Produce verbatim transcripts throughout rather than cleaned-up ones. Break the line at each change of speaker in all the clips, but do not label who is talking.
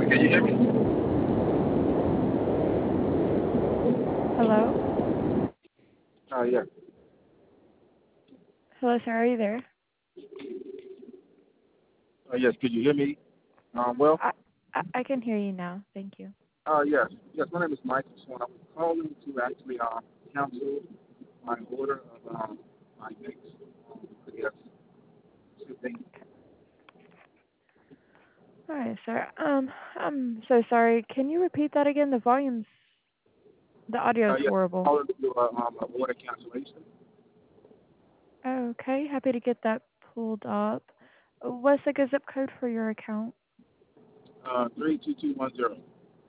Can you hear me?
Hello?
Uh, yeah.
Hello, sir. Are you there?
Uh, yes. Could you hear me? Um, well,
I, I I can hear you now. Thank you.
uh, yes. Yes, my name is Michael Swan. I was calling to actually uh, cancel my order of um, my next, um, I guess, two things.
All right, sir. Um, I'm so sorry. Can you repeat that again? The volume's, the
Uh,
audio's
yes,
horrible.
calling to uh, um, an order cancellation.
Okay, happy to get that pulled up. What's the good zip code for your account?
Uh, three two two one zero.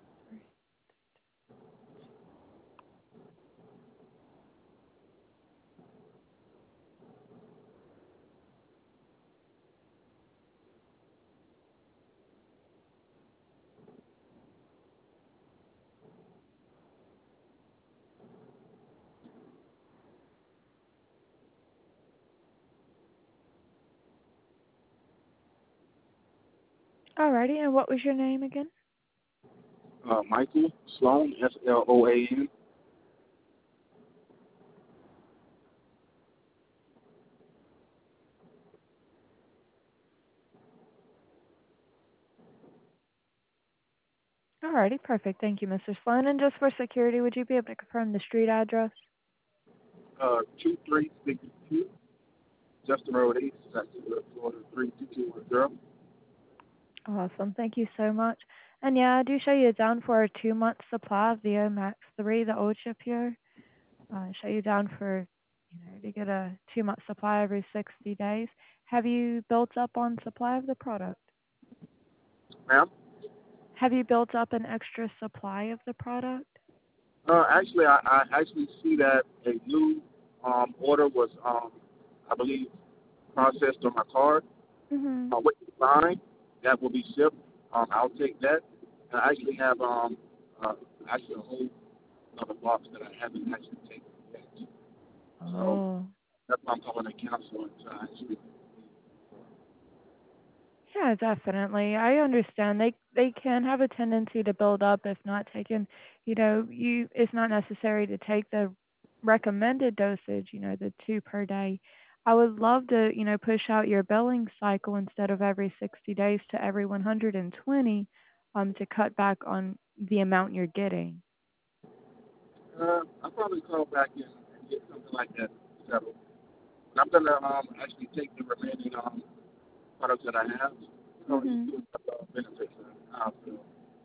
Alrighty, and what was your name again?
Uh, Michael Sloan, S L O A N.
Alrighty, perfect. Thank you, Mister Sloan. And just for security, would you be able to confirm the street address?
Uh, two three six two, Justin Road East, Jacksonville, Florida, three two two one zero.
Awesome. Thank you so much. And yeah, I do show you down for a two-month supply of the O Max three, the old chip here. Uh, show you down for, you know, to get a two-month supply every sixty days. Have you built up on supply of the product?
Ma'am?
Have you built up an extra supply of the product?
Uh, actually, I, I actually see that a new um, order was, um, I believe, processed on my card.
Mm-hmm.
Uh, with the sign that will be shipped, um, I'll take that. And I actually have um, uh, actually a whole other box that I haven't actually taken yet. So
Oh.
that's why I'm calling to cancel it. So I actually,
Yeah, definitely. I understand. They they can have a tendency to build up if not taken. You know, you it's not necessary to take the recommended dosage, you know, the two per day. I would love to, you know, push out your billing cycle instead of every sixty days to every one hundred twenty, um, to cut back on the amount you're getting.
uh, I'll probably call back in and get something like that settled. But I'm gonna um, actually take the remaining um, products that I have. You know, just
Mhm.
do uh, benefits. Uh, so,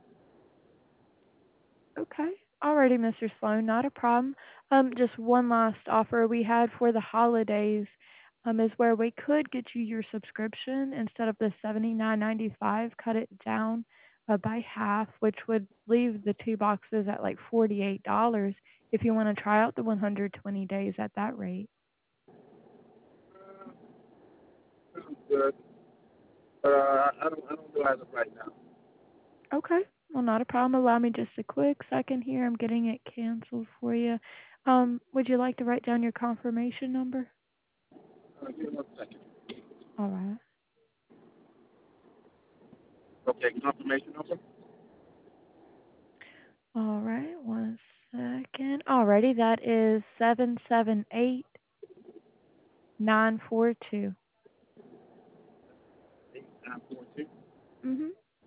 Okay. Alrighty, Mister Sloan, not a problem. Um, just one last offer we had for the holidays, um, is where we could get you your subscription instead of the seventy nine ninety five, cut it down uh, by half, which would leave the two boxes at like forty eight dollars if you want to try out the one hundred twenty days at that rate.
sounds good. But uh, I don't, I don't do as of right now.
Okay. Well, not a problem. Allow me just a quick second here. I'm getting it canceled for you. Um, would you like to write down your confirmation number?
Uh, give me one second.
All right.
Okay, confirmation number.
All right, one second. Alrighty, that is seven seven eight nine four two.
Eight nine four two.
Mhm.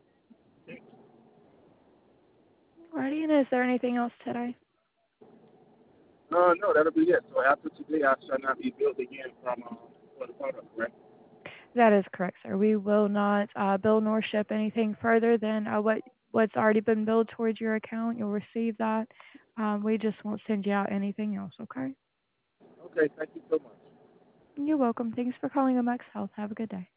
Alrighty, and is there anything else today?
Uh, no, that'll be it. So after today, I shall not be billed again from uh, for the product, right?
That is correct, sir. We will not uh, bill nor ship anything further than uh, what what's already been billed towards your account. You'll receive that. Um, we just won't send you out anything else. Okay.
Okay, thank you so much.
You're welcome. Thanks for calling Omex Health. Have a good day.